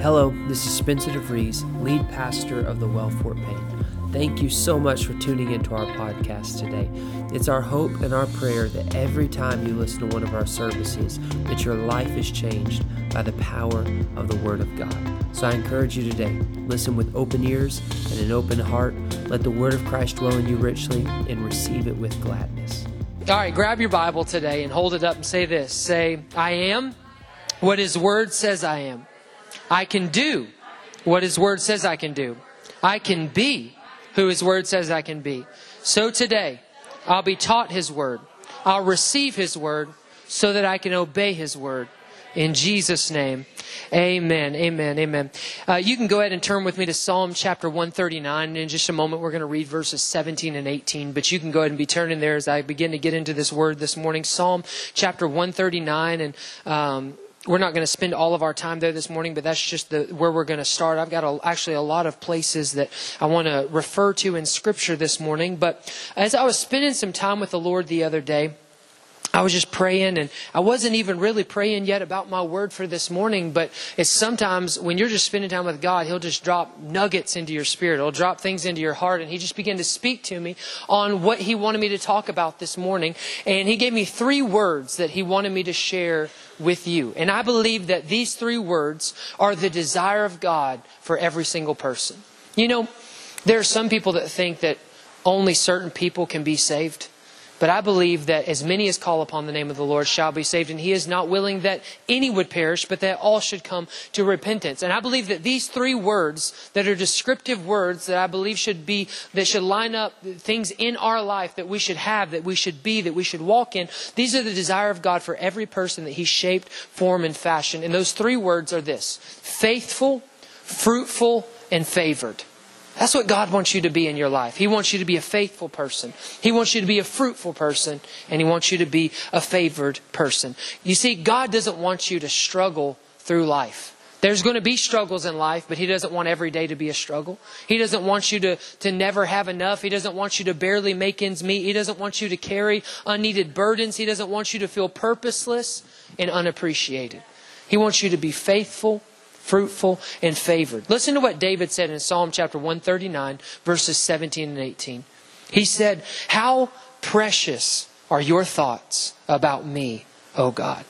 Hello, this is Spencer DeVries, lead pastor of the Well Fort Payne. Thank you so much for tuning into our podcast today. It's our hope and our prayer that every time you listen to one of our services, that your life is changed by the power of the Word of God. So I encourage you today, listen with open ears and an open heart. Let the Word of Christ dwell in you richly and receive it with gladness. All right, grab your Bible today and hold it up and say this. Say, I am what His Word says I am. I can do what His Word says I can do. I can be who His Word says I can be. So today, I'll be taught His Word. I'll receive His Word so that I can obey His Word. In Jesus' name, amen, amen, amen. You can go ahead and turn with me to Psalm chapter 139. In just a moment, we're going to read verses 17 and 18. But you can go ahead and be turning there as I begin to get into this word this morning. Psalm chapter 139. And we're not going to spend all of our time there this morning, but that's just where we're going to start. I've got actually a lot of places that I want to refer to in Scripture this morning. But as I was spending some time with the Lord the other day, I was just praying, and I wasn't even really praying yet about my word for this morning, but it's sometimes when you're just spending time with God, He'll just drop nuggets into your spirit. He'll drop things into your heart, and He just began to speak to me on what He wanted me to talk about this morning. And He gave me 3 words that He wanted me to share with you. And I believe that these 3 words are the desire of God for every single person. You know, there are some people that think that only certain people can be saved. But I believe that as many as call upon the name of the Lord shall be saved. And He is not willing that any would perish, but that all should come to repentance. And I believe that these 3 words that are descriptive words that I believe that should line up things in our life that we should have, that we should be, that we should walk in. These are the desire of God for every person that He shaped, formed, and fashioned. And those 3 words are this: faithful, fruitful, and favored. That's what God wants you to be in your life. He wants you to be a faithful person. He wants you to be a fruitful person. And He wants you to be a favored person. You see, God doesn't want you to struggle through life. There's going to be struggles in life, but He doesn't want every day to be a struggle. He doesn't want you to never have enough. He doesn't want you to barely make ends meet. He doesn't want you to carry unneeded burdens. He doesn't want you to feel purposeless and unappreciated. He wants you to be faithful, fruitful, and favored. Listen to what David said in Psalm chapter 139, verses 17 and 18. He said, "How precious are your thoughts about me, O God.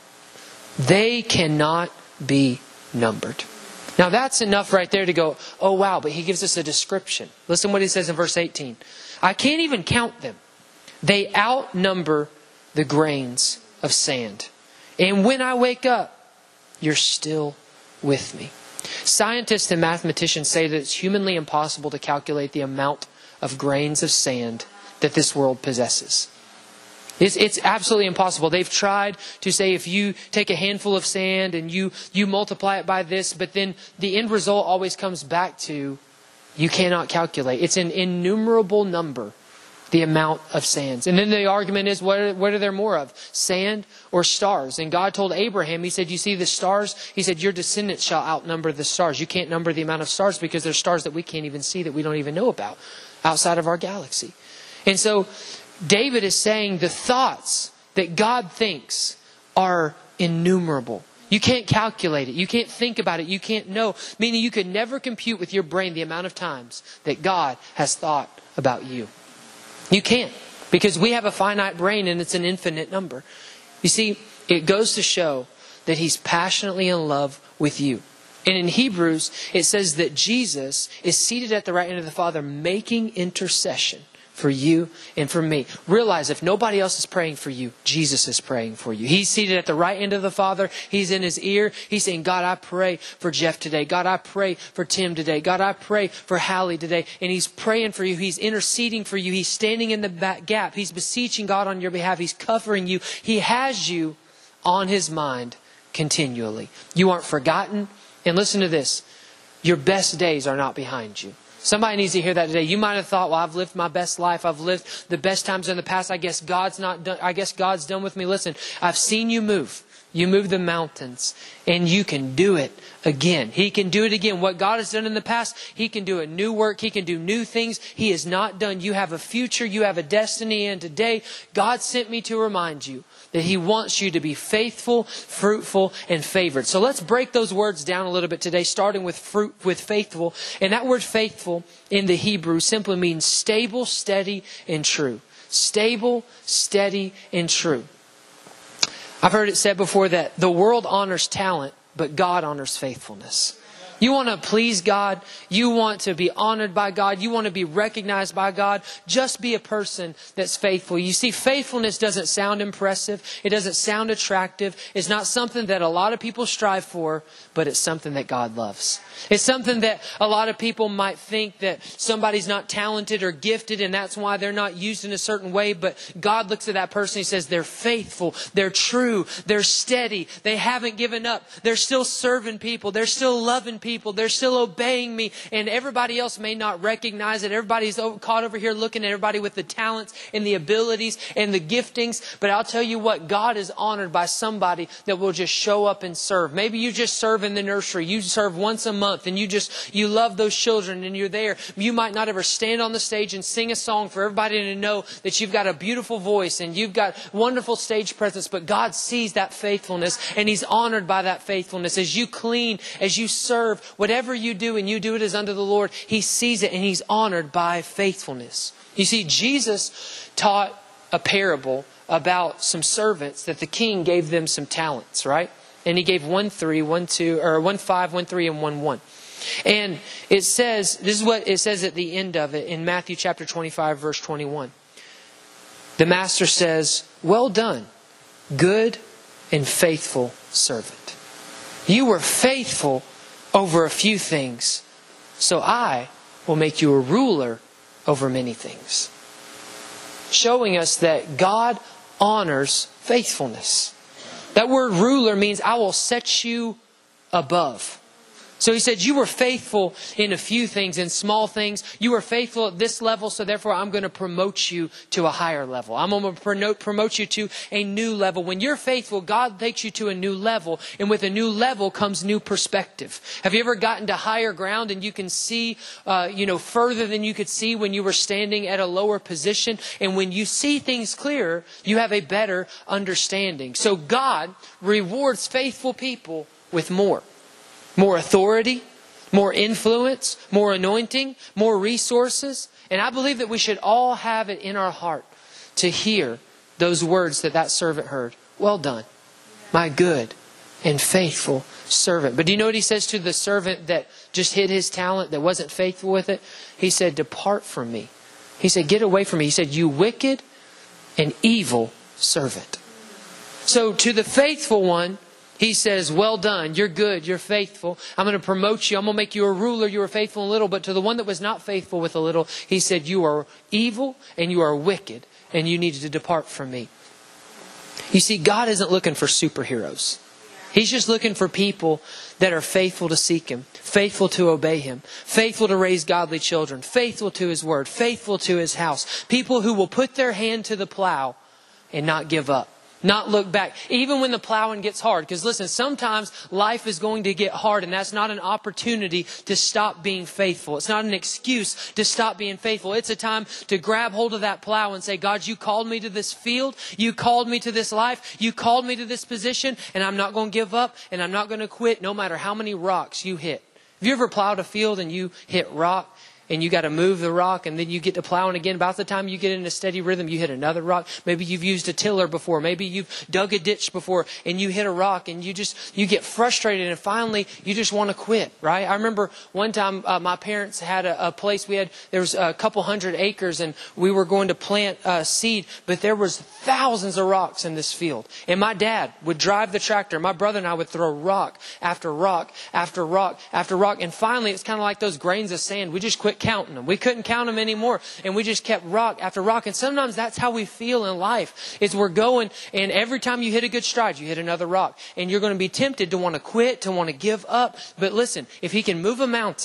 They cannot be numbered." Now that's enough right there to go, oh wow, but he gives us a description. Listen what he says in verse 18. "I can't even count them. They outnumber the grains of sand. And when I wake up, you're still with me." Scientists and mathematicians say that it's humanly impossible to calculate the amount of grains of sand that this world possesses. It's absolutely impossible. They've tried to say if you take a handful of sand and you multiply it by this, but then the end result always comes back to you cannot calculate. It's an innumerable number, the amount of sands. And then the argument is, what are there more of? Sand or stars? And God told Abraham, He said, you see the stars? He said, your descendants shall outnumber the stars. You can't number the amount of stars because there's stars that we can't even see, that we don't even know about outside of our galaxy. And so David is saying the thoughts that God thinks are innumerable. You can't calculate it. You can't think about it. You can't know. Meaning you could never compute with your brain the amount of times that God has thought about you. You can't, because we have a finite brain and it's an infinite number. You see, it goes to show that He's passionately in love with you. And in Hebrews, it says that Jesus is seated at the right hand of the Father, making intercession for you and for me. Realize if nobody else is praying for you, Jesus is praying for you. He's seated at the right hand of the Father. He's in His ear. He's saying, God, I pray for Jeff today. God, I pray for Tim today. God, I pray for Hallie today. And He's praying for you. He's interceding for you. He's standing in the back gap. He's beseeching God on your behalf. He's covering you. He has you on His mind continually. You aren't forgotten. And listen to this. Your best days are not behind you. Somebody needs to hear that today. You might have thought, well, I've lived my best life. I've lived the best times in the past. I guess God's not done. I guess God's done with me. Listen, I've seen you move. You move the mountains, and you can do it again. He can do it again. What God has done in the past, He can do a new work. He can do new things. He is not done. You have a future. You have a destiny. And today, God sent me to remind you that He wants you to be faithful, fruitful, and favored. So let's break those words down a little bit today, starting with faithful. And that word faithful in the Hebrew simply means stable, steady, and true. Stable, steady, and true. I've heard it said before that the world honors talent, but God honors faithfulness. You want to please God. You want to be honored by God. You want to be recognized by God. Just be a person that's faithful. You see, faithfulness doesn't sound impressive. It doesn't sound attractive. It's not something that a lot of people strive for, but it's something that God loves. It's something that a lot of people might think that somebody's not talented or gifted, and that's why they're not used in a certain way. But God looks at that person, He says, they're faithful, they're true, they're steady, they haven't given up, they're still serving people, they're still loving people, they're still obeying me. And everybody else may not recognize it. Everybody's caught over here looking at everybody with the talents and the abilities and the giftings. But I'll tell you what, God is honored by somebody that will just show up and serve. Maybe you just serve in the nursery. You serve once a month and you love those children and you're there. You might not ever stand on the stage and sing a song for everybody to know that you've got a beautiful voice and you've got wonderful stage presence. But God sees that faithfulness and He's honored by that faithfulness. As you clean, as you serve, whatever you do and you do it as unto the Lord, He sees it and He's honored by faithfulness. You see, Jesus taught a parable about some servants that the king gave them some talents, right? And He gave 1, 3, 1, 2, or 1, 5, 1, 3, and 1, 1. And it says, this is what it says at the end of it in Matthew chapter 25, verse 21. The master says, "Well done, good and faithful servant. You were faithful over a few things, so I will make you a ruler over many things." Showing us that God honors faithfulness. That word ruler means I will set you above. So He said, you were faithful in a few things, in small things. You were faithful at this level, so therefore I'm going to promote you to a higher level. I'm going to promote you to a new level. When you're faithful, God takes you to a new level. And with a new level comes new perspective. Have you ever gotten to higher ground and you can see, further than you could see when you were standing at a lower position? And when you see things clearer, you have a better understanding. So God rewards faithful people with more. More authority, more influence, more anointing, more resources. And I believe that we should all have it in our heart to hear those words that servant heard. Well done, my good and faithful servant. But do you know what He says to the servant that just hid his talent, that wasn't faithful with it? He said, depart from me. He said, get away from me. He said, you wicked and evil servant. So to the faithful one, He says, well done, you're good, you're faithful. I'm going to promote you. I'm going to make you a ruler. You were faithful in a little. But to the one that was not faithful with a little, He said, you are evil and you are wicked and you need to depart from me. You see, God isn't looking for superheroes. He's just looking for people that are faithful to seek Him, faithful to obey Him, faithful to raise godly children, faithful to His word, faithful to His house. People who will put their hand to the plow and not give up. Not look back, even when the plowing gets hard. Because listen, sometimes life is going to get hard, and that's not an opportunity to stop being faithful. It's not an excuse to stop being faithful. It's a time to grab hold of that plow and say, God, you called me to this field. You called me to this life. You called me to this position, and I'm not going to give up, and I'm not going to quit no matter how many rocks you hit. Have you ever plowed a field and you hit rock? And you got to move the rock, and then you get to plowing again. About the time you get in a steady rhythm, you hit another rock. Maybe you've used a tiller before. Maybe you've dug a ditch before, and you hit a rock, and you get frustrated, and finally you just want to quit, right? I remember one time my parents had a place. There was a couple hundred acres, and we were going to plant seed, but there was thousands of rocks in this field. And my dad would drive the tractor. My brother and I would throw rock after rock after rock after rock, and finally it's kind of like those grains of sand. We just quit counting them. We couldn't count them anymore. And we just kept rock after rock. And sometimes that's how we feel in life, is we're going, and every time you hit a good stride, you hit another rock. And you're going to be tempted to want to quit, to want to give up. But listen, if He can move a mountain,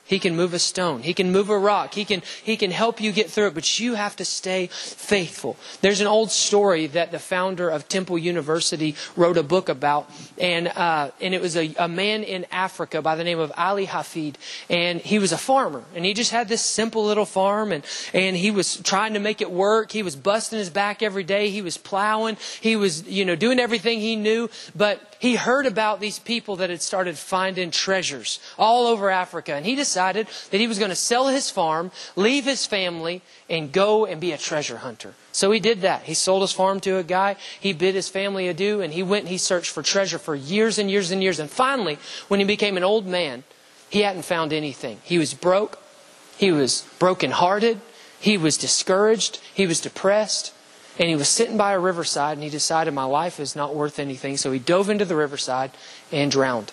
He can move a stone. He can move a rock. He can help you get through it, but you have to stay faithful. There's an old story that the founder of Temple University wrote a book about, and it was a man in Africa by the name of Ali Hafid, and he was a farmer, and he just had this simple little farm, and he was trying to make it work. He was busting his back every day. He was plowing. He was, doing everything he knew, but he heard about these people that had started finding treasures all over Africa, and he decided that he was going to sell his farm, leave his family, and go and be a treasure hunter. So he did that. He sold his farm to a guy. He bid his family adieu, and he went and he searched for treasure for years and years and years. And finally, when he became an old man, he hadn't found anything. He was broke. He was brokenhearted. He was discouraged. He was depressed. And he was sitting by a riverside, and he decided my life is not worth anything. So he dove into the riverside and drowned.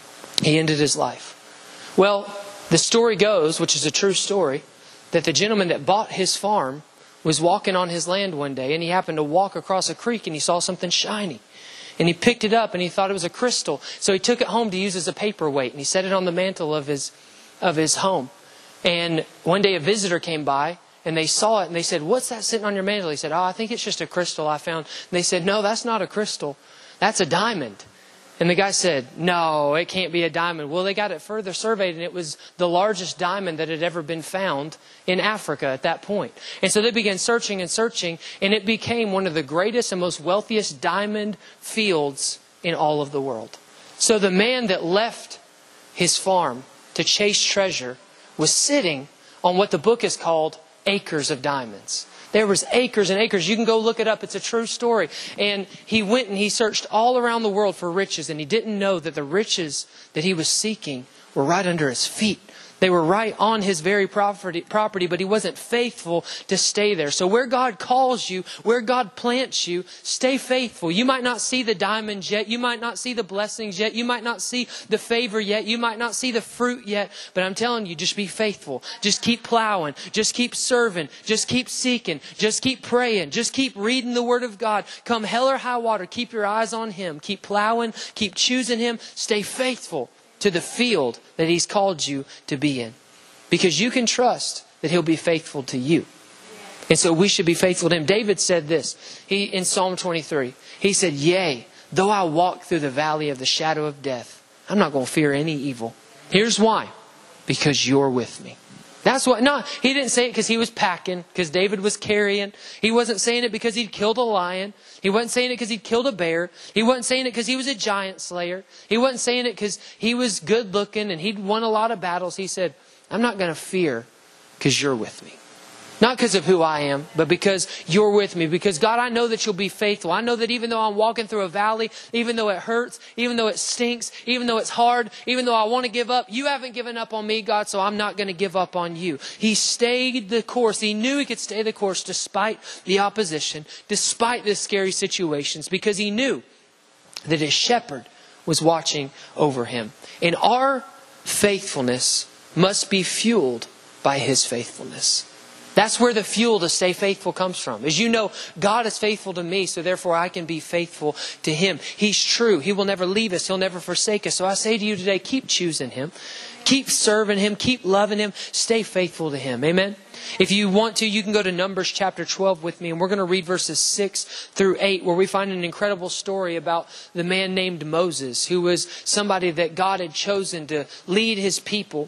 He ended his life. Well, the story goes, which is a true story, that the gentleman that bought his farm was walking on his land one day, and he happened to walk across a creek, and he saw something shiny. And he picked it up, and he thought it was a crystal. So he took it home to use as a paperweight, and he set it on the mantle of his home. And one day a visitor came by, and they saw it, and they said, "What's that sitting on your mantle?" He said, "Oh, I think it's just a crystal I found." And they said, "No, that's not a crystal. That's a diamond." And the guy said, "No, it can't be a diamond." Well, they got it further surveyed, and it was the largest diamond that had ever been found in Africa at that point. And so they began searching and searching, and it became one of the greatest and most wealthiest diamond fields in all of the world. So the man that left his farm to chase treasure was sitting on what the book is called acres of diamonds. There was acres and acres. You can go look it up. It's a true story. And he went and he searched all around the world for riches, and he didn't know that the riches that he was seeking were right under his feet. They were right on his very property, but he wasn't faithful to stay there. So where God calls you, where God plants you, stay faithful. You might not see the diamonds yet. You might not see the blessings yet. You might not see the favor yet. You might not see the fruit yet. But I'm telling you, just be faithful. Just keep plowing. Just keep serving. Just keep seeking. Just keep praying. Just keep reading the Word of God. Come hell or high water, keep your eyes on Him. Keep plowing. Keep choosing Him. Stay faithful to the field that He's called you to be in. Because you can trust that He'll be faithful to you. And so we should be faithful to Him. David said this in Psalm 23. He said, "Yea, though I walk through the valley of the shadow of death, I'm not going to fear any evil." Here's why. Because you're with me. That's what, no, he didn't say it because he was packing, because David was carrying. He wasn't saying it because he'd killed a lion. He wasn't saying it because he'd killed a bear. He wasn't saying it because he was a giant slayer. He wasn't saying it because he was good looking and he'd won a lot of battles. He said, "I'm not going to fear because you're with me." Not because of who I am, but because you're with me. Because God, I know that you'll be faithful. I know that even though I'm walking through a valley, even though it hurts, even though it stinks, even though it's hard, even though I want to give up, you haven't given up on me, God, so I'm not going to give up on you. He stayed the course. He knew he could stay the course despite the opposition, despite the scary situations, because he knew that his shepherd was watching over him. And our faithfulness must be fueled by his faithfulness. That's where the fuel to stay faithful comes from. As you know, God is faithful to me, so therefore I can be faithful to Him. He's true. He will never leave us. He'll never forsake us. So I say to you today, keep choosing Him. Keep serving Him. Keep loving Him. Stay faithful to Him. Amen? If you want to, you can go to Numbers chapter 12 with me, and we're going to read verses 6 through 8, where we find an incredible story about the man named Moses, who was somebody that God had chosen to lead His people.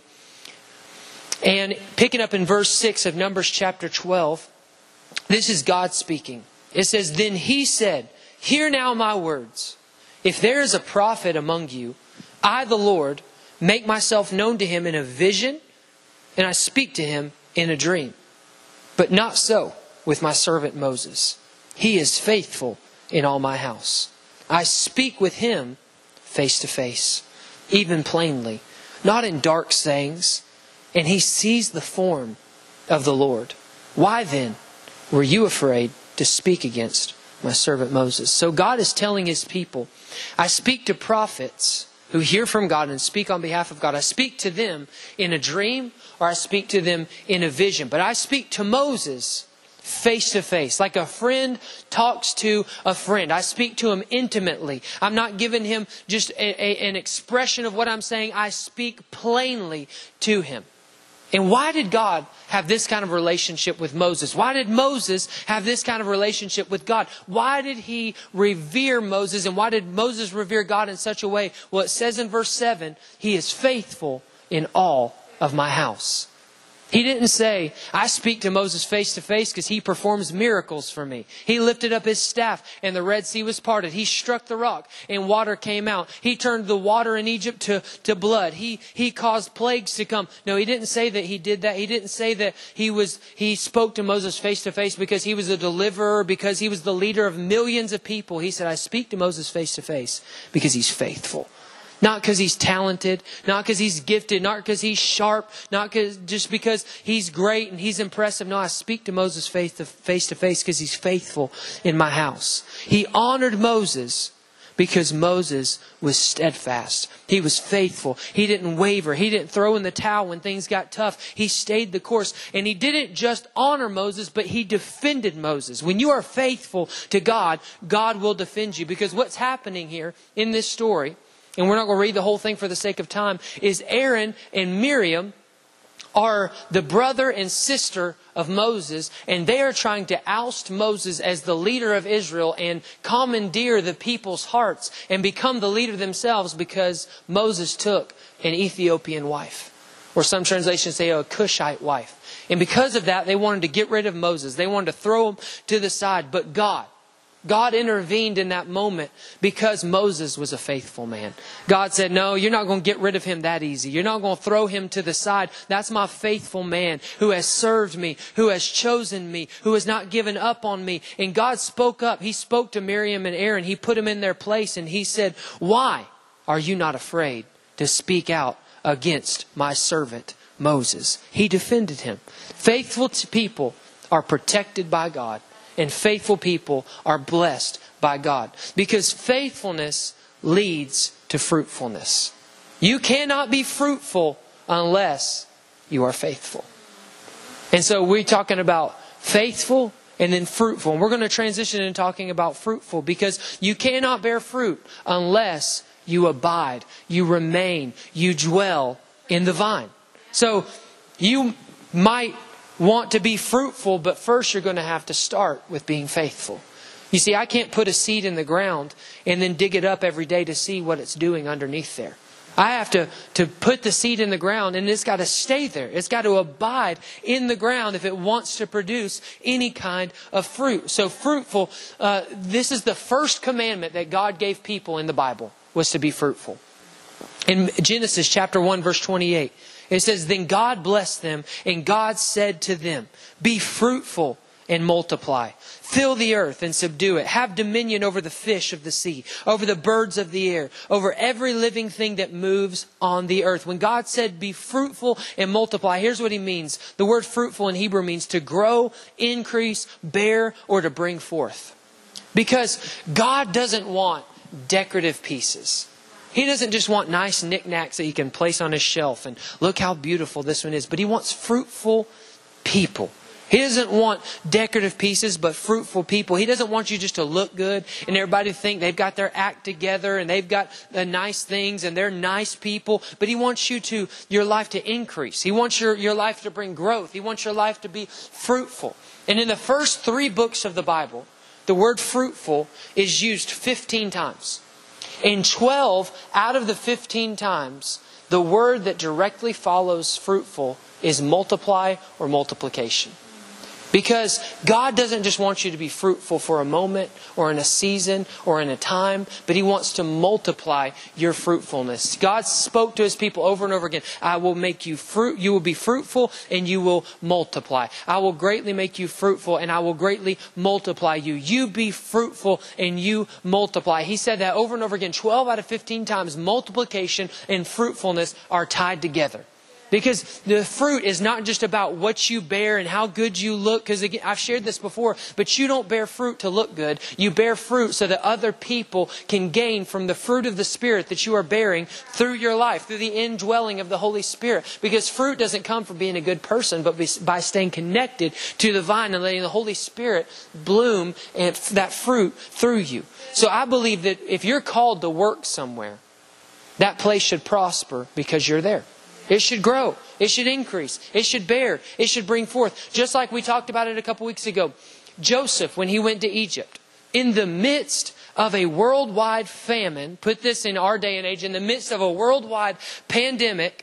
And picking up in verse 6 of Numbers chapter 12, this is God speaking. It says, "Then he said, Hear now my words. If there is a prophet among you, I, the Lord, make myself known to him in a vision, and I speak to him in a dream. But not so with my servant Moses. He is faithful in all my house. I speak with him face to face, even plainly, not in dark sayings. And he sees the form of the Lord. Why then were you afraid to speak against my servant Moses?" So God is telling His people, I speak to prophets who hear from God and speak on behalf of God. I speak to them in a dream, or I speak to them in a vision. But I speak to Moses face to face, like a friend talks to a friend. I speak to him intimately. I'm not giving him just an expression of what I'm saying. I speak plainly to him. And why did God have this kind of relationship with Moses? Why did Moses have this kind of relationship with God? Why did he revere Moses? And why did Moses revere God in such a way? Well, it says in verse 7, he is faithful in all of my house. He didn't say, I speak to Moses face to face because he performs miracles for me. He lifted up his staff and the Red Sea was parted. He struck the rock and water came out. He turned the water in Egypt to blood. He caused plagues to come. No, he didn't say that he did that. He didn't say that he spoke to Moses face to face because he was a deliverer, because he was the leader of millions of people. He said, I speak to Moses face to face because he's faithful. Not because he's talented, not because he's gifted, not because he's sharp, not just because he's great and he's impressive. No, I speak to Moses face to face because he's faithful in my house. He honored Moses because Moses was steadfast. He was faithful. He didn't waver. He didn't throw in the towel when things got tough. He stayed the course. And he didn't just honor Moses, but he defended Moses. When you are faithful to God, God will defend you. Because what's happening here in this story, and we're not going to read the whole thing for the sake of time, is Aaron and Miriam are the brother and sister of Moses, and they are trying to oust Moses as the leader of Israel and commandeer the people's hearts and become the leader themselves because Moses took an Ethiopian wife. Or some translations say a Cushite wife. And because of that, they wanted to get rid of Moses. They wanted to throw him to the side. But God intervened in that moment because Moses was a faithful man. God said, no, you're not going to get rid of him that easy. You're not going to throw him to the side. That's my faithful man who has served me, who has chosen me, who has not given up on me. And God spoke up. He spoke to Miriam and Aaron. He put them in their place and he said, why are you not afraid to speak out against my servant Moses? He defended him. Faithful people are protected by God. And faithful people are blessed by God. Because faithfulness leads to fruitfulness. You cannot be fruitful unless you are faithful. And so we're talking about faithful and then fruitful. And we're going to transition into talking about fruitful. Because you cannot bear fruit unless you abide, you remain, you dwell in the vine. So you might want to be fruitful, but first you're going to have to start with being faithful. You see, I can't put a seed in the ground and then dig it up every day to see what it's doing underneath there. I have to put the seed in the ground and it's got to stay there. It's got to abide in the ground if it wants to produce any kind of fruit. So fruitful, this is the first commandment that God gave people in the Bible, was to be fruitful. In Genesis chapter 1 verse 28, it says, then God blessed them, and God said to them, be fruitful and multiply. Fill the earth and subdue it. Have dominion over the fish of the sea, over the birds of the air, over every living thing that moves on the earth. When God said, be fruitful and multiply, here's what he means. The word fruitful in Hebrew means to grow, increase, bear, or to bring forth. Because God doesn't want decorative pieces. He doesn't just want nice knickknacks that he can place on his shelf and look how beautiful this one is. But he wants fruitful people. He doesn't want decorative pieces, but fruitful people. He doesn't want you just to look good and everybody to think they've got their act together and they've got the nice things and they're nice people. But he wants your life to increase. He wants your life to bring growth. He wants your life to be fruitful. And in the first 3 books of the Bible, the word fruitful is used 15 times. In 12 out of the 15 times, the word that directly follows fruitful is multiply or multiplication. Because God doesn't just want you to be fruitful for a moment or in a season or in a time, but he wants to multiply your fruitfulness. God spoke to his people over and over again. I will make you fruit. You will be fruitful and you will multiply. I will greatly make you fruitful and I will greatly multiply you. You be fruitful and you multiply. He said that over and over again. 12 out of 15 times multiplication and fruitfulness are tied together. Because the fruit is not just about what you bear and how good you look. Because again, I've shared this before, but you don't bear fruit to look good. You bear fruit so that other people can gain from the fruit of the Spirit that you are bearing through your life, through the indwelling of the Holy Spirit. Because fruit doesn't come from being a good person, but by staying connected to the vine and letting the Holy Spirit bloom and that fruit through you. So I believe that if you're called to work somewhere, that place should prosper because you're there. It should grow. It should increase. It should bear. It should bring forth. Just like we talked about it a couple weeks ago. Joseph, when he went to Egypt, in the midst of a worldwide famine, put this in our day and age, in the midst of a worldwide pandemic,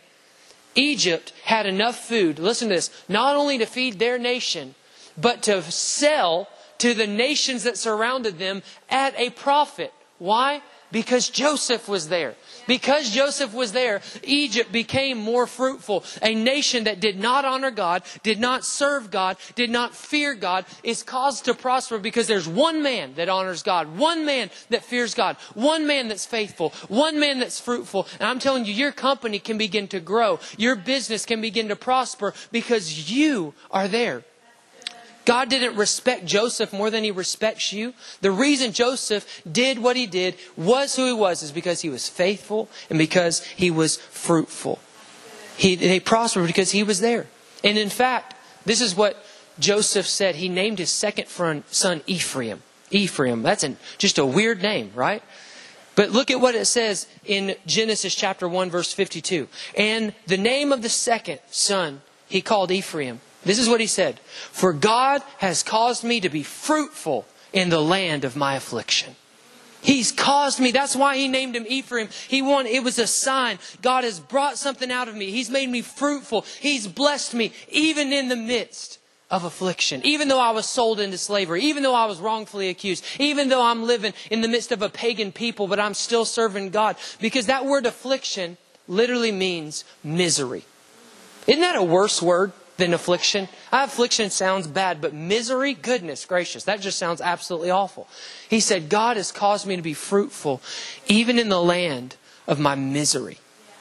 Egypt had enough food, listen to this, not only to feed their nation, but to sell to the nations that surrounded them at a profit. Why? Because Joseph was there. Because Joseph was there, Egypt became more fruitful. A nation that did not honor God, did not serve God, did not fear God, is caused to prosper because there's one man that honors God, one man that fears God, one man that's faithful, one man that's fruitful. And I'm telling you, your company can begin to grow. Your business can begin to prosper because you are there. God didn't respect Joseph more than He respects you. The reason Joseph did what he did, was who he was, is because he was faithful and because he was fruitful. They prospered because he was there. And in fact, this is what Joseph said. He named his second son Ephraim. Ephraim, that's just a weird name, right? But look at what it says in Genesis chapter 1, verse 52. And the name of the second son he called Ephraim. This is what he said. For God has caused me to be fruitful in the land of my affliction. He's caused me. That's why he named him Ephraim. It was a sign. God has brought something out of me. He's made me fruitful. He's blessed me even in the midst of affliction. Even though I was sold into slavery. Even though I was wrongfully accused. Even though I'm living in the midst of a pagan people, but I'm still serving God. Because that word affliction literally means misery. Isn't that a worse word than affliction? Affliction sounds bad, but misery, goodness gracious, that just sounds absolutely awful. He said, God has caused me to be fruitful even in the land of my misery.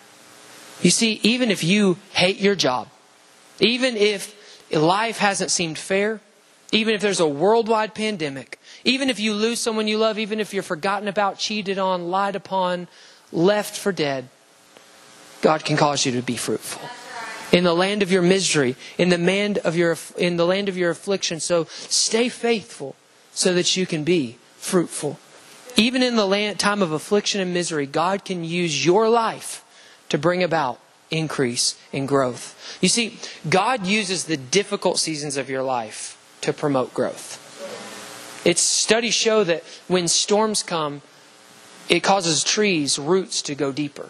You see, even if you hate your job, even if life hasn't seemed fair, even if there's a worldwide pandemic, even if you lose someone you love, even if you're forgotten about, cheated on, lied upon, left for dead, God can cause you to be fruitful. In the land of your misery, in the land of your affliction. So stay faithful so that you can be fruitful. Even in the time of affliction and misery, God can use your life to bring about increase and growth. You see, God uses the difficult seasons of your life to promote growth. Studies show that when storms come, it causes trees' roots to go deeper.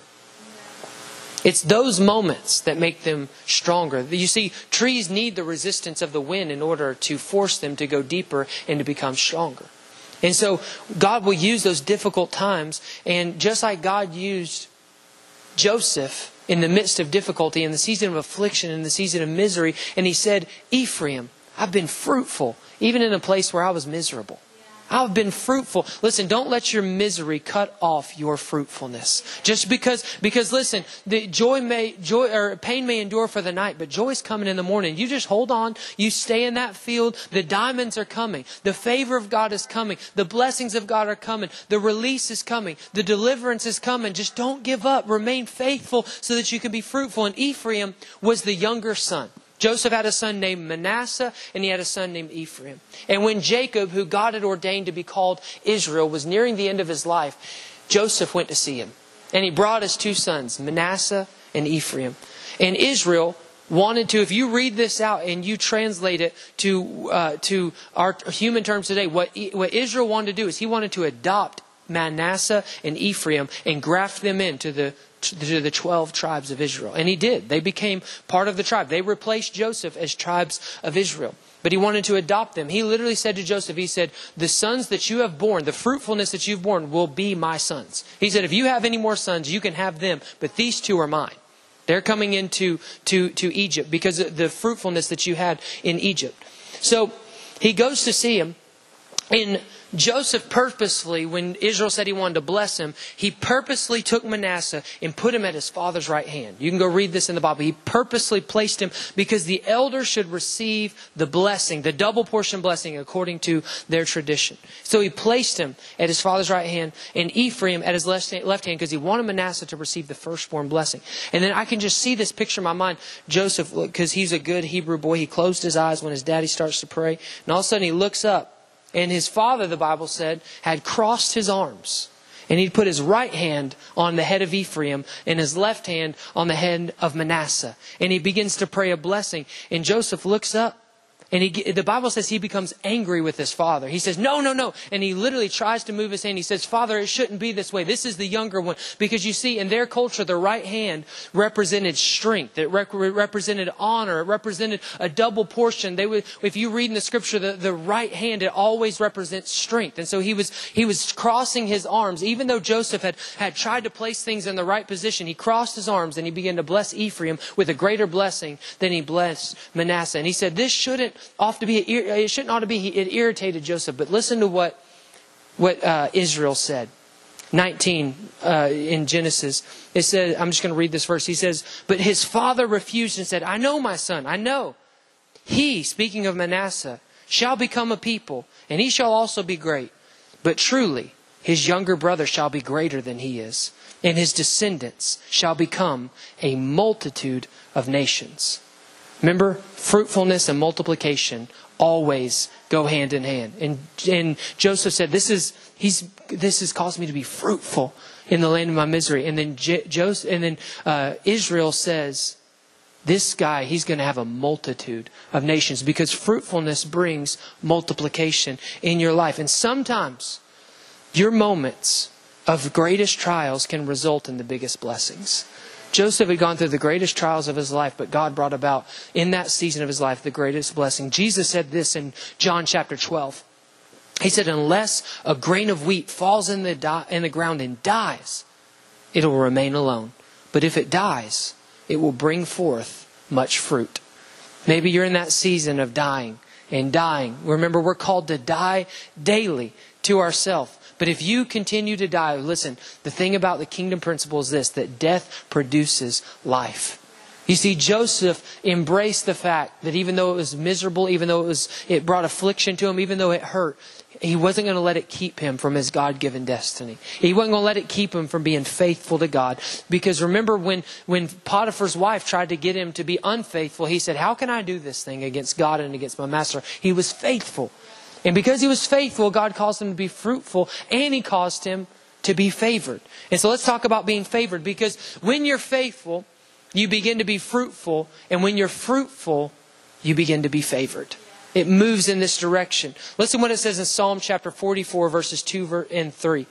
It's those moments that make them stronger. You see, trees need the resistance of the wind in order to force them to go deeper and to become stronger. And so God will use those difficult times. And just like God used Joseph in the midst of difficulty, in the season of affliction, in the season of misery, and He said, Ephraim, I've been fruitful even in a place where I was miserable. I've been fruitful. Listen, don't let your misery cut off your fruitfulness. Just because listen, the pain may endure for the night, but joy's coming in the morning. You just hold on. You stay in that field. The diamonds are coming. The favor of God is coming. The blessings of God are coming. The release is coming. The deliverance is coming. Just don't give up. Remain faithful so that you can be fruitful. And Ephraim was the younger son. Joseph had a son named Manasseh, and he had a son named Ephraim. And when Jacob, who God had ordained to be called Israel, was nearing the end of his life, Joseph went to see him. And he brought his two sons, Manasseh and Ephraim. And Israel wanted to, if you read this out and you translate it to our human terms today, what Israel wanted to do is he wanted to adopt Manasseh and Ephraim and graft them into the 12 tribes of Israel. And he did. They became part of the tribe. They replaced Joseph as tribes of Israel. But he wanted to adopt them. He literally said to Joseph, he said, the sons that you have born, the fruitfulness that you've born will be my sons. He said, if you have any more sons, you can have them. But these two are mine. They're coming into Egypt because of the fruitfulness that you had in Egypt. So he goes to see him. And Joseph purposely, when Israel said he wanted to bless him, he purposely took Manasseh and put him at his father's right hand. You can go read this in the Bible. He purposely placed him because the elder should receive the blessing, the double portion blessing according to their tradition. So he placed him at his father's right hand and Ephraim at his left hand because he wanted Manasseh to receive the firstborn blessing. And then I can just see this picture in my mind. Joseph, because he's a good Hebrew boy, he closed his eyes when his daddy starts to pray. And all of a sudden he looks up. And his father, the Bible said, had crossed his arms. And he'd put his right hand on the head of Ephraim and his left hand on the head of Manasseh. And he begins to pray a blessing. And Joseph looks up. And the Bible says he becomes angry with his father. He says, no, no, no. And he literally tries to move his hand. He says, Father, it shouldn't be this way. This is the younger one. Because you see, in their culture, the right hand represented strength. It represented honor. It represented a double portion. If you read in the scripture, the right hand, it always represents strength. And so he was crossing his arms. Even though Joseph had tried to place things in the right position, he crossed his arms and he began to bless Ephraim with a greater blessing than he blessed Manasseh. And he said, this shouldn't ought to be, it shouldn't ought to be, it irritated Joseph. But listen to what Israel said. 19 in Genesis. It says, I'm just going to read this verse. He says, but his father refused and said, I know, my son, I know. He, speaking of Manasseh, shall become a people, and he shall also be great. But truly, his younger brother shall be greater than he is, and his descendants shall become a multitude of nations. Remember, fruitfulness and multiplication always go hand in hand. And Joseph said, this has caused me to be fruitful in the land of my misery. And then Israel says, this guy, he's going to have a multitude of nations, because fruitfulness brings multiplication in your life. And sometimes your moments of greatest trials can result in the biggest blessings. Joseph had gone through the greatest trials of his life, but God brought about in that season of his life the greatest blessing. Jesus said this in John chapter 12. He said, unless a grain of wheat falls in the ground and dies, it will remain alone. But if it dies, it will bring forth much fruit. Maybe you're in that season of dying and dying. Remember, we're called to die daily to ourselves. But if you continue to die, listen, the thing about the kingdom principle is this, that death produces life. You see, Joseph embraced the fact that even though it was miserable, even though it brought affliction to him, even though it hurt, he wasn't going to let it keep him from his God-given destiny. He wasn't going to let it keep him from being faithful to God. Because remember when Potiphar's wife tried to get him to be unfaithful, he said, how can I do this thing against God and against my master? He was faithful. And because he was faithful, God caused him to be fruitful, and he caused him to be favored. And so let's talk about being favored, because when you're faithful, you begin to be fruitful. And when you're fruitful, you begin to be favored. It moves in this direction. Listen what it says in Psalm chapter 44, verses 2 and 3.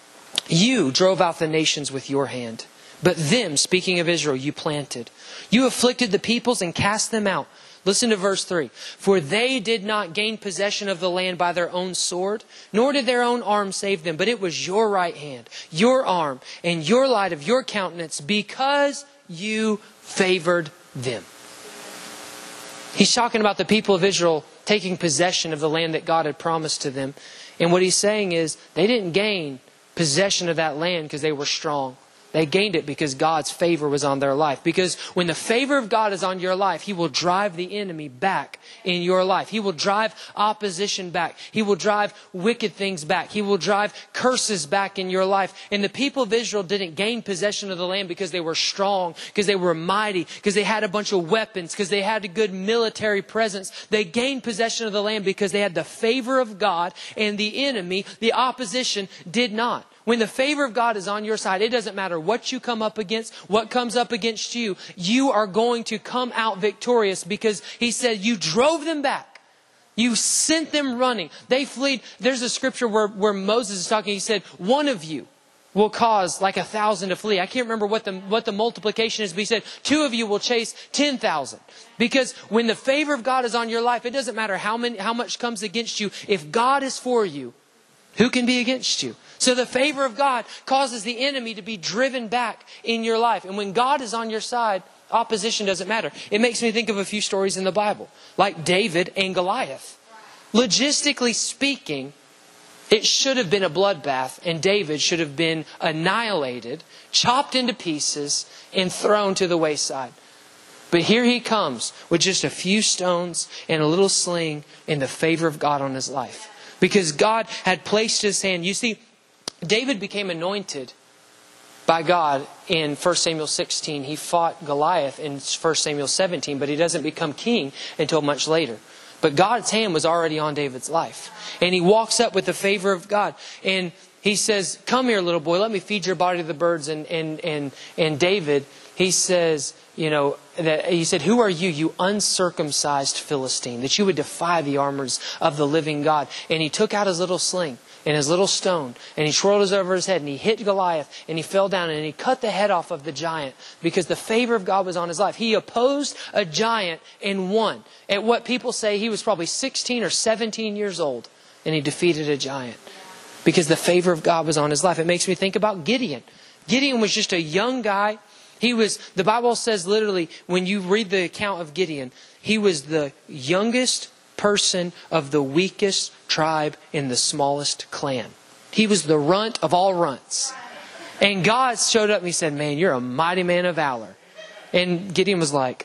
You drove out the nations with your hand, but them, speaking of Israel, you planted. You afflicted the peoples and cast them out. Listen to verse 3. For they did not gain possession of the land by their own sword, nor did their own arm save them. But it was your right hand, your arm, and your light of your countenance, because you favored them. He's talking about the people of Israel taking possession of the land that God had promised to them. And what he's saying is they didn't gain possession of that land because they were strong. They gained it because God's favor was on their life. Because when the favor of God is on your life, He will drive the enemy back in your life. He will drive opposition back. He will drive wicked things back. He will drive curses back in your life. And the people of Israel didn't gain possession of the land because they were strong, because they were mighty, because they had a bunch of weapons, because they had a good military presence. They gained possession of the land because they had the favor of God, and the enemy, the opposition, did not. When the favor of God is on your side, it doesn't matter what you come up against, what comes up against you. You are going to come out victorious, because He said you drove them back. You sent them running. They fled. There's a scripture where Moses is talking. He said, one of you will cause like 1,000 to flee. I can't remember what the multiplication is, but He said 2 of you will chase 10,000. Because when the favor of God is on your life, it doesn't matter how much comes against you. If God is for you, who can be against you? So the favor of God causes the enemy to be driven back in your life. And when God is on your side, opposition doesn't matter. It makes me think of a few stories in the Bible, like David and Goliath. Logistically speaking, it should have been a bloodbath, and David should have been annihilated, chopped into pieces, and thrown to the wayside. But here he comes with just a few stones and a little sling and the favor of God on his life. Because God had placed His hand. You see, David became anointed by God in 1 Samuel 16. He fought Goliath in 1 Samuel 17, but he doesn't become king until much later. But God's hand was already on David's life. And he walks up with the favor of God. And he says, come here, little boy, let me feed your body to the birds. And David, he says, he said, who are you, you uncircumcised Philistine, that you would defy the armors of the living God? And he took out his little sling and his little stone, and he twirled it over his head, and he hit Goliath, and he fell down, and he cut the head off of the giant because the favor of God was on his life. He opposed a giant and won. At what people say, he was probably 16 or 17 years old, and he defeated a giant because the favor of God was on his life. It makes me think about Gideon. Gideon was just a young guy. The Bible says literally, when you read the account of Gideon, he was the youngest person of the weakest tribe in the smallest clan. He was the runt of all runts. And God showed up and he said, man, you're a mighty man of valor. And Gideon was like,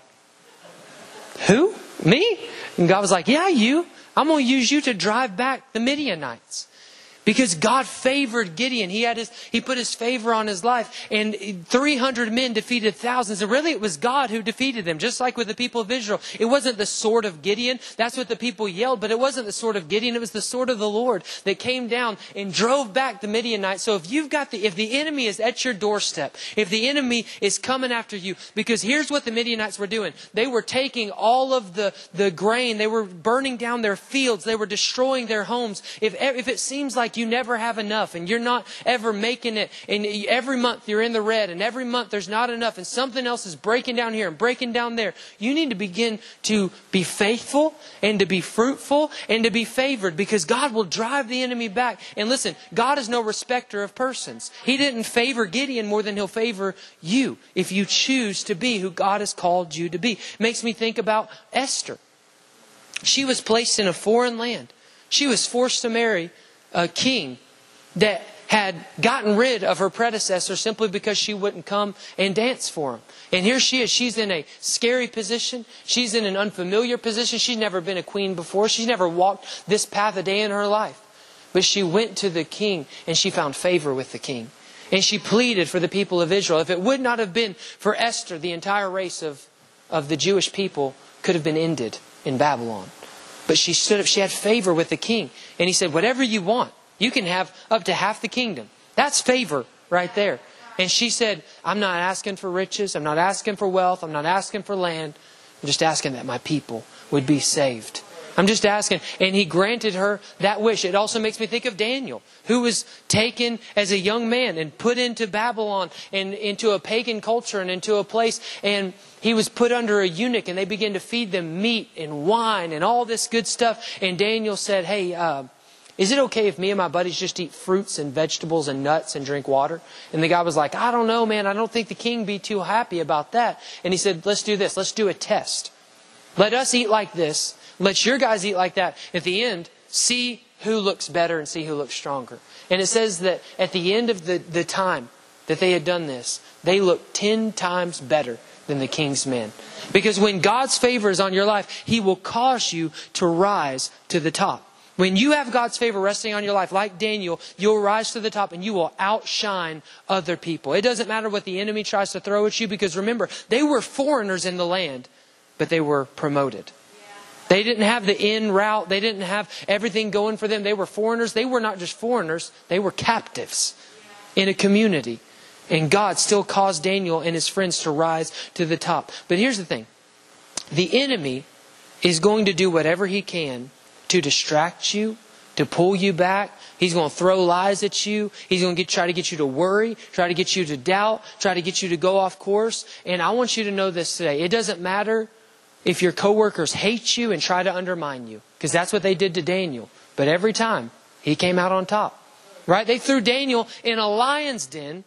who? Me? And God was like, yeah, you. I'm going to use you to drive back the Midianites. Because God favored Gideon. He put his favor on his life. And 300 men defeated thousands. And really it was God who defeated them. Just like with the people of Israel. It wasn't the sword of Gideon. That's what the people yelled. But it wasn't the sword of Gideon. It was the sword of the Lord that came down and drove back the Midianites. So if the enemy is at your doorstep, if the enemy is coming after you, because here's what the Midianites were doing. They were taking all of the grain. They were burning down their fields. They were destroying their homes. If it seems like you never have enough and you're not ever making it, and every month you're in the red, and every month there's not enough, and something else is breaking down here and breaking down there, you need to begin to be faithful and to be fruitful and to be favored, because God will drive the enemy back. And listen, God is no respecter of persons. He didn't favor Gideon more than he'll favor you if you choose to be who God has called you to be. It makes me think about Esther. She was placed in a foreign land. She was forced to marry a king that had gotten rid of her predecessor simply because she wouldn't come and dance for him. And here she is. She's in a scary position. She's in an unfamiliar position. She's never been a queen before. She's never walked this path a day in her life. But she went to the king and she found favor with the king. And she pleaded for the people of Israel. If it would not have been for Esther, the entire race of the Jewish people could have been ended in Babylon. But she stood up. She had favor with the king. And he said, whatever you want, you can have up to half the kingdom. That's favor right there. And she said, I'm not asking for riches. I'm not asking for wealth. I'm not asking for land. I'm just asking that my people would be saved. I'm just asking. And he granted her that wish. It also makes me think of Daniel, who was taken as a young man and put into Babylon and into a pagan culture and into a place. And he was put under a eunuch, and they began to feed them meat and wine and all this good stuff. And Daniel said, hey, is it okay if me and my buddies just eat fruits and vegetables and nuts and drink water? And the guy was like, I don't know, man. I don't think the king be too happy about that. And he said, let's do this. Let's do a test. Let us eat like this. Let your guys eat like that. At the end, see who looks better and see who looks stronger. And it says that at the end of the time that they had done this, they looked 10 times better than the king's men. Because when God's favor is on your life, He will cause you to rise to the top. When you have God's favor resting on your life, like Daniel, you'll rise to the top and you will outshine other people. It doesn't matter what the enemy tries to throw at you, because remember, they were foreigners in the land, but they were promoted. They didn't have the in route. They didn't have everything going for them. They were foreigners. They were not just foreigners. They were captives in a community. And God still caused Daniel and his friends to rise to the top. But here's the thing. The enemy is going to do whatever he can to distract you, to pull you back. He's going to throw lies at you. He's going to try to get you to worry, try to get you to doubt, try to get you to go off course. And I want you to know this today. It doesn't matter if your coworkers hate you and try to undermine you, because that's what they did to Daniel. But every time, he came out on top. Right? They threw Daniel in a lion's den,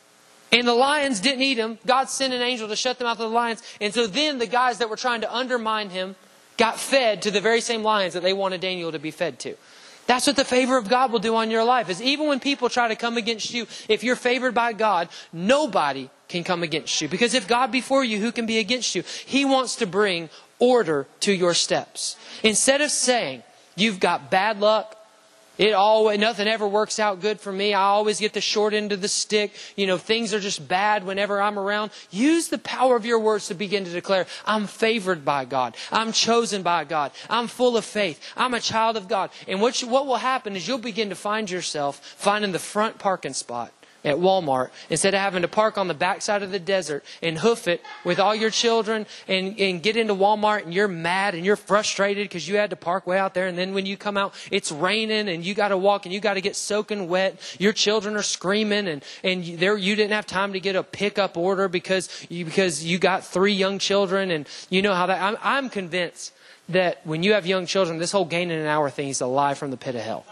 and the lions didn't eat him. God sent an angel to shut them out of the lions. And so then the guys that were trying to undermine him got fed to the very same lions that they wanted Daniel to be fed to. That's what the favor of God will do on your life. Is even when people try to come against you, if you're favored by God, nobody can come against you. Because if God be for you, who can be against you? He wants to bring order to your steps. Instead of saying, you've got bad luck, Nothing ever works out good for me. I always get the short end of the stick. Things are just bad whenever I'm around. Use the power of your words to begin to declare, I'm favored by God. I'm chosen by God. I'm full of faith. I'm a child of God. And what will happen is you'll begin to find yourself finding the front parking spot at Walmart instead of having to park on the backside of the desert and hoof it with all your children and get into Walmart and you're mad and you're frustrated because you had to park way out there. And then when you come out, it's raining and you got to walk and you got to get soaking wet. Your children are screaming and you didn't have time to get a pickup order because you got 3 young children. And you know how that, I'm convinced that when you have young children, this whole gaining an hour thing is a lie from the pit of hell.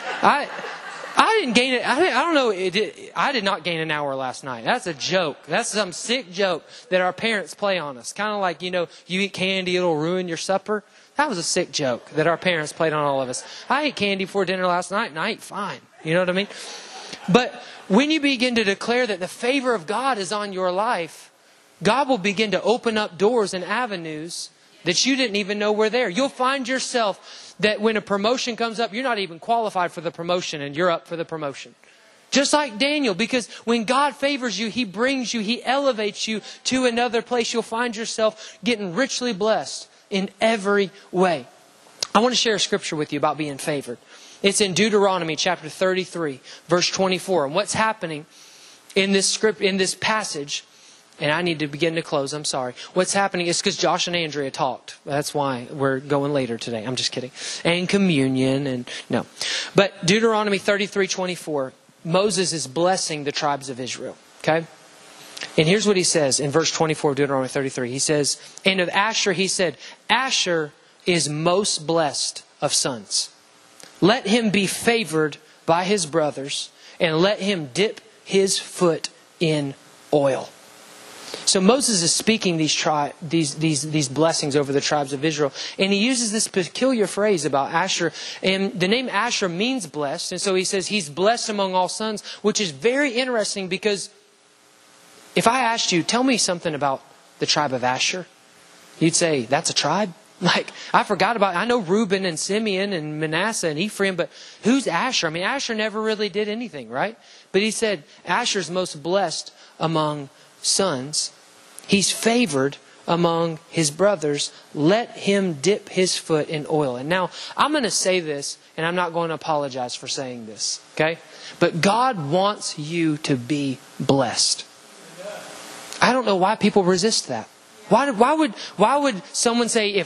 I didn't gain it. I don't know. I did not gain an hour last night. That's a joke. That's some sick joke that our parents play on us. Kind of like, you eat candy, it'll ruin your supper. That was a sick joke that our parents played on all of us. I ate candy before dinner last night and I ate fine. You know what I mean? But when you begin to declare that the favor of God is on your life, God will begin to open up doors and avenues that you didn't even know were there. You'll find yourself that when a promotion comes up, you're not even qualified for the promotion and you're up for the promotion. Just like Daniel, because when God favors you, He brings you, He elevates you to another place. You'll find yourself getting richly blessed in every way. I want to share a scripture with you about being favored. It's in Deuteronomy chapter 33, verse 24. And what's happening in this passage, and I need to begin to close, I'm sorry. What's happening is because Josh and Andrea talked. That's why we're going later today. I'm just kidding. And communion and no. But Deuteronomy 33:24, Moses is blessing the tribes of Israel. Okay? And here's what he says in verse 24 of Deuteronomy 33. He says, and of Asher he said, Asher is most blessed of sons. Let him be favored by his brothers and let him dip his foot in oil. So Moses is speaking these blessings over the tribes of Israel. And he uses this peculiar phrase about Asher. And the name Asher means blessed. And so he says he's blessed among all sons, which is very interesting because if I asked you, tell me something about the tribe of Asher, you'd say, that's a tribe? Like, I forgot about it. I know Reuben and Simeon and Manasseh and Ephraim, but who's Asher? I mean, Asher never really did anything, right? But he said Asher's most blessed among sons. He's favored among his brothers. Let him dip his foot in oil. And now I'm going to say this, and I'm not going to apologize for saying this. Okay? But God wants you to be blessed. I don't know why people resist that. Why would someone say,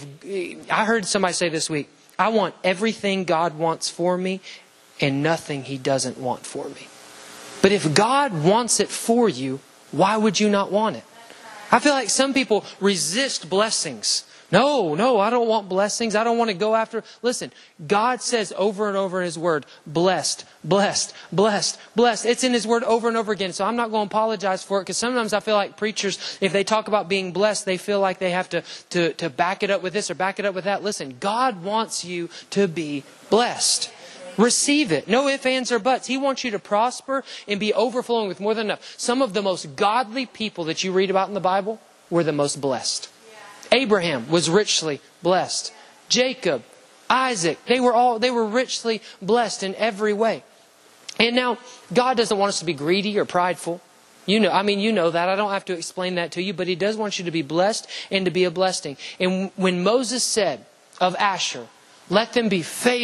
I heard somebody say this week, I want everything God wants for me and nothing He doesn't want for me. But if God wants it for you, why would you not want it? I feel like some people resist blessings. No, I don't want blessings. I don't want to go after. Listen, God says over and over in His Word, blessed, blessed, blessed, blessed. It's in His Word over and over again. So I'm not going to apologize for it because sometimes I feel like preachers, if they talk about being blessed, they feel like they have to back it up with this or back it up with that. Listen, God wants you to be blessed. Receive it. No ifs, ands, or buts. He wants you to prosper and be overflowing with more than enough. Some of the most godly people that you read about in the Bible were the most blessed. Abraham was richly blessed. Jacob, Isaac, they were richly blessed in every way. And now, God doesn't want us to be greedy or prideful. You know that. I don't have to explain that to you, but He does want you to be blessed and to be a blessing. And when Moses said of Asher, let him be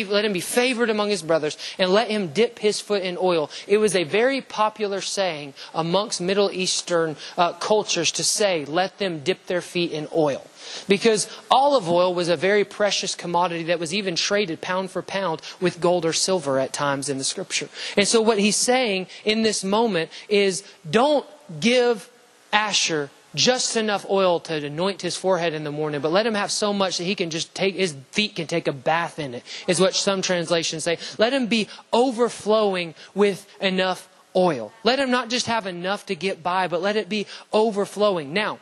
favored among his brothers, and let him dip his foot in oil. It was a very popular saying amongst Middle Eastern cultures to say, let them dip their feet in oil. Because olive oil was a very precious commodity that was even traded pound for pound with gold or silver at times in the Scripture. And so what he's saying in this moment is, don't give Asher just enough oil to anoint his forehead in the morning, but let him have so much that he can just his feet can take a bath in it, is what some translations say. Let him be overflowing with enough oil. Let him not just have enough to get by, but let it be overflowing. Now,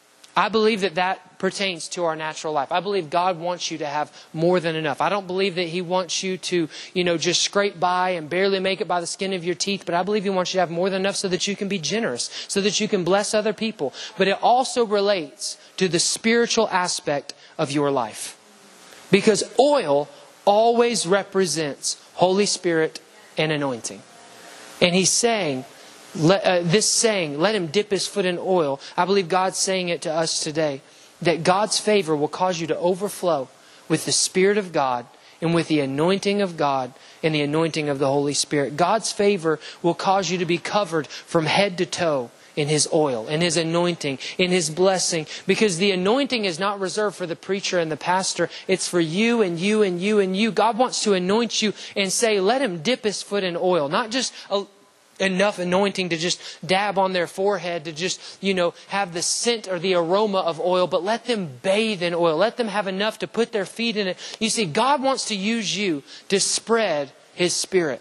I believe that pertains to our natural life. I believe God wants you to have more than enough. I don't believe that He wants you to, just scrape by and barely make it by the skin of your teeth. But I believe He wants you to have more than enough so that you can be generous, so that you can bless other people. But it also relates to the spiritual aspect of your life. Because oil always represents Holy Spirit and anointing. And he's saying, let him dip his foot in oil. I believe God's saying it to us today, that God's favor will cause you to overflow with the Spirit of God and with the anointing of God and the anointing of the Holy Spirit. God's favor will cause you to be covered from head to toe in His oil, in His anointing, in His blessing. Because the anointing is not reserved for the preacher and the pastor. It's for you and you and you and you. God wants to anoint you and say, let him dip his foot in oil. Not just enough anointing to just dab on their forehead, to just, have the scent or the aroma of oil, but let them bathe in oil. Let them have enough to put their feet in it. You see, God wants to use you to spread His Spirit.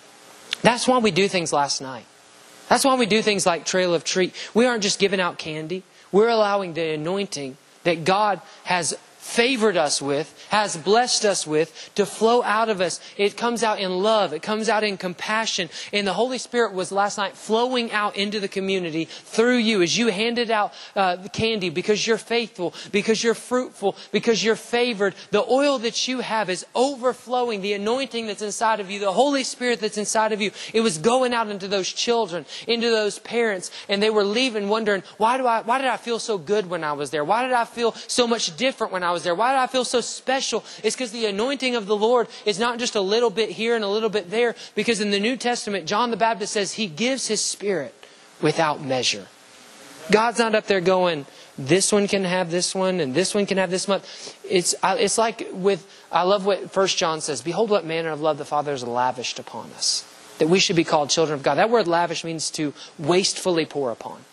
That's why we do things last night. That's why we do things like Trail of Treat. We aren't just giving out candy. We're allowing the anointing that God has favored us with, has blessed us with, to flow out of us. It comes out in love. It comes out in compassion. And the Holy Spirit was last night flowing out into the community through you as you handed out the candy, because you're faithful, because you're fruitful, because you're favored. The oil that you have is overflowing. The anointing that's inside of you, the Holy Spirit that's inside of you, it was going out into those children, into those parents, and they were leaving wondering, why did I feel so good when I was there? Why did I feel so much different when I was there? Why did I feel so special? It's because the anointing of the Lord is not just a little bit here and a little bit there. Because in the New Testament, John the Baptist says He gives His Spirit without measure. God's not up there going, this one can have this one and this one can have this much. It's like I love what 1 John says. Behold what manner of love the Father has lavished upon us, that we should be called children of God. That word lavish means to wastefully pour upon.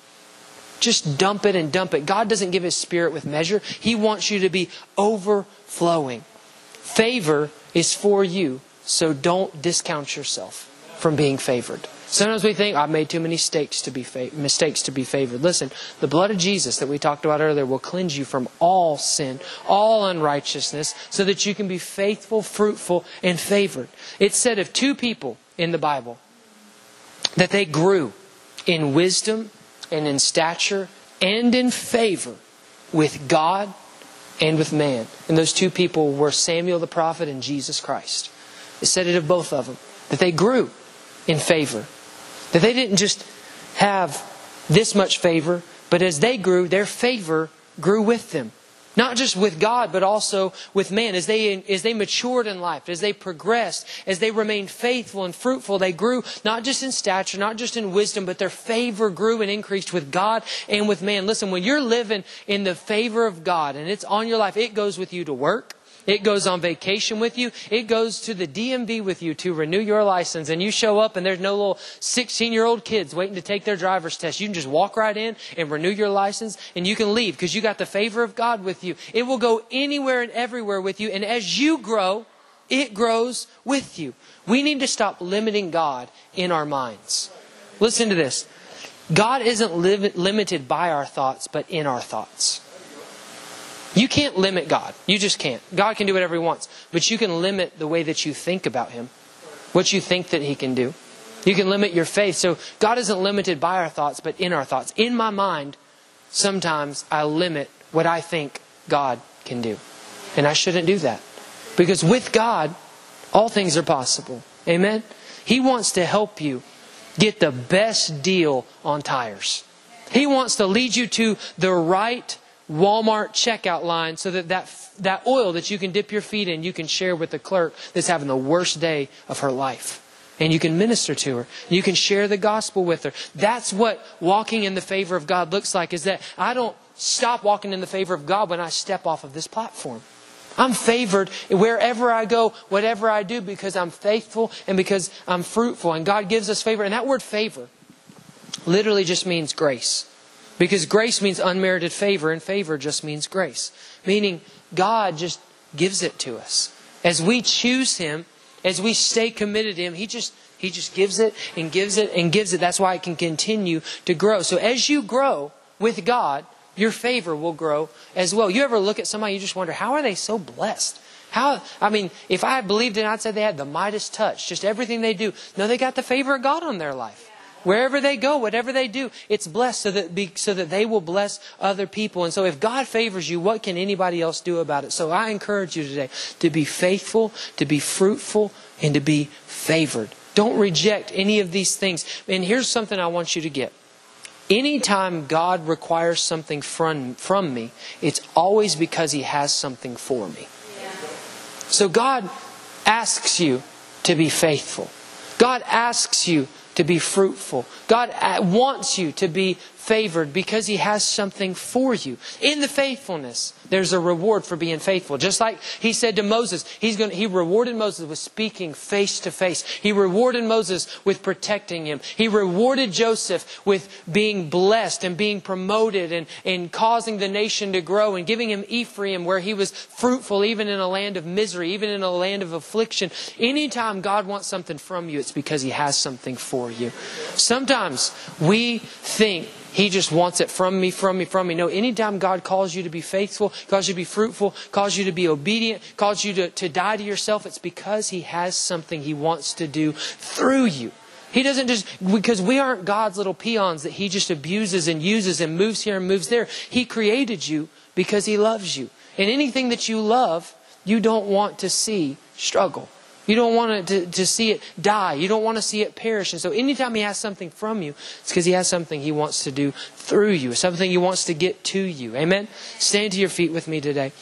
Just dump it and dump it. God doesn't give His Spirit with measure. He wants you to be overflowing. Favor is for you, so don't discount yourself from being favored. Sometimes we think, I've made too many mistakes to be favored. Listen, the blood of Jesus that we talked about earlier will cleanse you from all sin, all unrighteousness, so that you can be faithful, fruitful, and favored. It's said of two people in the Bible that they grew in wisdom and in stature and in favor with God and with man. And those two people were Samuel the prophet and Jesus Christ. It said it of both of them, that they grew in favor. That they didn't just have this much favor, but as they grew, their favor grew with them. Not just with God, but also with man. As they matured in life, as they progressed, as they remained faithful and fruitful, they grew not just in stature, not just in wisdom, but their favor grew and increased with God and with man. Listen, when you're living in the favor of God and it's on your life, it goes with you to work. It goes on vacation with you. It goes to the DMV with you to renew your license. And you show up and there's no little 16-year-old kids waiting to take their driver's test. You can just walk right in and renew your license and you can leave because you got the favor of God with you. It will go anywhere and everywhere with you. And as you grow, it grows with you. We need to stop limiting God in our minds. Listen to this. God isn't limited by our thoughts, but in our thoughts. You can't limit God. You just can't. God can do whatever He wants. But you can limit the way that you think about Him. What you think that He can do. You can limit your faith. So God isn't limited by our thoughts, but in our thoughts. In my mind, sometimes I limit what I think God can do. And I shouldn't do that. Because with God, all things are possible. Amen? He wants to help you get the best deal on tires. He wants to lead you to the right Walmart checkout line so that oil that you can dip your feet in, you can share with the clerk that's having the worst day of her life. And you can minister to her. You can share the gospel with her. That's what walking in the favor of God looks like, is that I don't stop walking in the favor of God when I step off of this platform. I'm favored wherever I go, whatever I do, because I'm faithful and because I'm fruitful. And God gives us favor. And that word favor literally just means grace. Because grace means unmerited favor, and favor just means grace. Meaning God just gives it to us. As we choose Him, as we stay committed to Him, He just gives it and gives it and gives it. That's why it can continue to grow. So as you grow with God, your favor will grow as well. You ever look at somebody, you just wonder, how are they so blessed? If I believed in it, I'd say they had the Midas touch. Just everything they do. No, they got the favor of God on their life. Wherever they go, whatever they do, it's blessed so that they will bless other people. And so if God favors you, what can anybody else do about it? So I encourage you today to be faithful, to be fruitful, and to be favored. Don't reject any of these things. And here's something I want you to get. Anytime God requires something from me, it's always because He has something for me. So God asks you to be faithful. God asks you to be fruitful. God wants you to be favored because He has something for you. In the faithfulness, there's a reward for being faithful. Just like He said to Moses, He rewarded Moses with speaking face to face. He rewarded Moses with protecting him. He rewarded Joseph with being blessed and being promoted and causing the nation to grow and giving him Ephraim where he was fruitful even in a land of misery, even in a land of affliction. Anytime God wants something from you, it's because He has something for you. Sometimes we think He just wants it from me. No, anytime God calls you to be faithful, calls you to be fruitful, calls you to be obedient, calls you to die to yourself, it's because He has something He wants to do through you. He doesn't just, because we aren't God's little peons that He just abuses and uses and moves here and moves there. He created you because He loves you. And anything that you love, you don't want to see struggle. You don't want to see it die. You don't want to see it perish. And so anytime He has something from you, it's because He has something He wants to do through you. Something He wants to get to you. Amen? Stand to your feet with me today.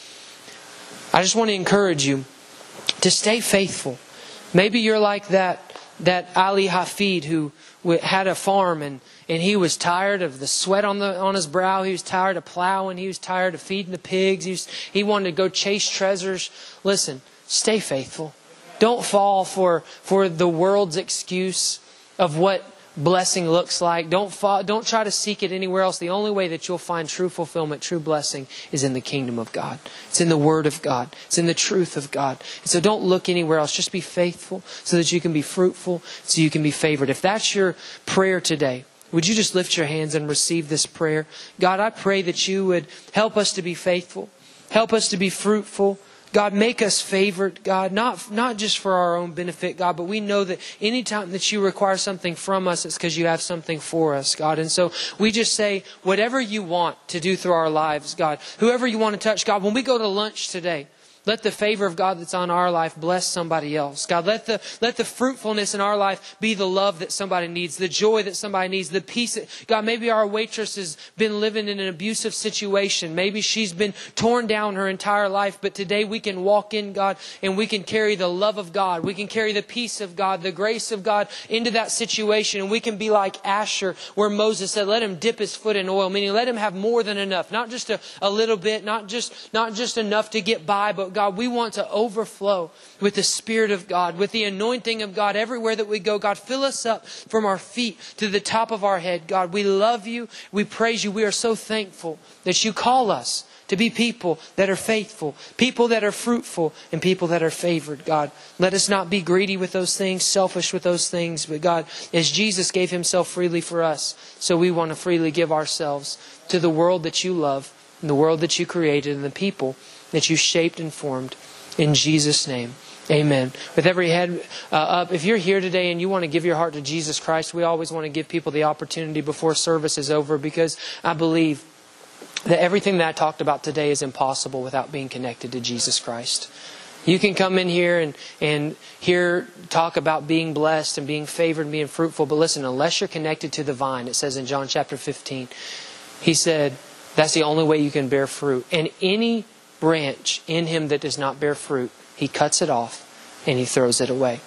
I just want to encourage you to stay faithful. Maybe you're like that Ali Hafid who had a farm and he was tired of the sweat on his brow. He was tired of plowing. He was tired of feeding the pigs. He wanted to go chase treasures. Listen, stay faithful. Don't fall for the world's excuse of what blessing looks like. Don't try to seek it anywhere else. The only way that you'll find true fulfillment, true blessing is in the kingdom of God. It's in the Word of God. It's in the truth of God. And so don't look anywhere else. Just be faithful so that you can be fruitful, so you can be favored. If that's your prayer today, would you just lift your hands and receive this prayer? God, I pray that you would help us to be faithful. Help us to be fruitful. God, make us favored, God, not just for our own benefit, God, but we know that anytime that you require something from us, it's because you have something for us, God. And so we just say, whatever you want to do through our lives, God, whoever you want to touch, God, when we go to lunch today, let the favor of God that's on our life bless somebody else. God, let the fruitfulness in our life be the love that somebody needs, the joy that somebody needs, the peace that, God, maybe our waitress has been living in an abusive situation. Maybe she's been torn down her entire life, but today we can walk in, God, and we can carry the love of God. We can carry the peace of God, the grace of God into that situation. And we can be like Asher, where Moses said, let him dip his foot in oil, meaning let him have more than enough. Not just a little bit, not just enough to get by, but God, we want to overflow with the Spirit of God, with the anointing of God everywhere that we go. God, fill us up from our feet to the top of our head. God, we love you. We praise you. We are so thankful that you call us to be people that are faithful, people that are fruitful, and people that are favored. God, let us not be greedy with those things, selfish with those things. But God, as Jesus gave Himself freely for us, so we want to freely give ourselves to the world that you love, and the world that you created, and the people that you shaped and formed. In Jesus' name, amen. With every head up, if you're here today and you want to give your heart to Jesus Christ, we always want to give people the opportunity before service is over, because I believe that everything that I talked about today is impossible without being connected to Jesus Christ. You can come in here and hear talk about being blessed and being favored and being fruitful, but listen, unless you're connected to the vine, it says in John chapter 15, He said, that's the only way you can bear fruit. And any branch in Him that does not bear fruit, He cuts it off and He throws it away.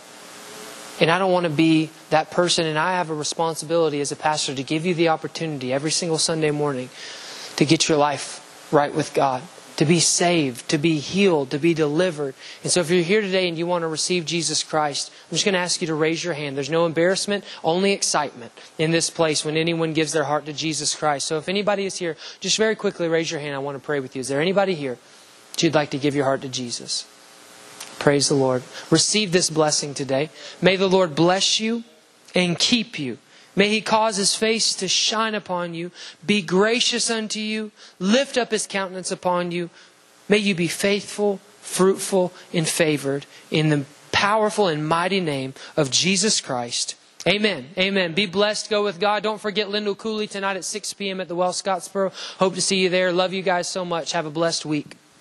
And I don't want to be that person, and I have a responsibility as a pastor to give you the opportunity every single Sunday morning to get your life right with God, to be saved, to be healed, to be delivered. And so if you're here today and you want to receive Jesus Christ, I'm just going to ask you to raise your hand. There's no embarrassment, only excitement in this place when anyone gives their heart to Jesus Christ. So if anybody is here, just very quickly raise your hand. I want to pray with you. Is there anybody here that you'd like to give your heart to Jesus? Praise the Lord. Receive this blessing today. May the Lord bless you and keep you. May He cause His face to shine upon you, be gracious unto you, lift up His countenance upon you. May you be faithful, fruitful, and favored in the powerful and mighty name of Jesus Christ. Amen. Amen. Be blessed. Go with God. Don't forget Lyndall Cooley tonight at 6 p.m. at the Well Scottsboro. Hope to see you there. Love you guys so much. Have a blessed week.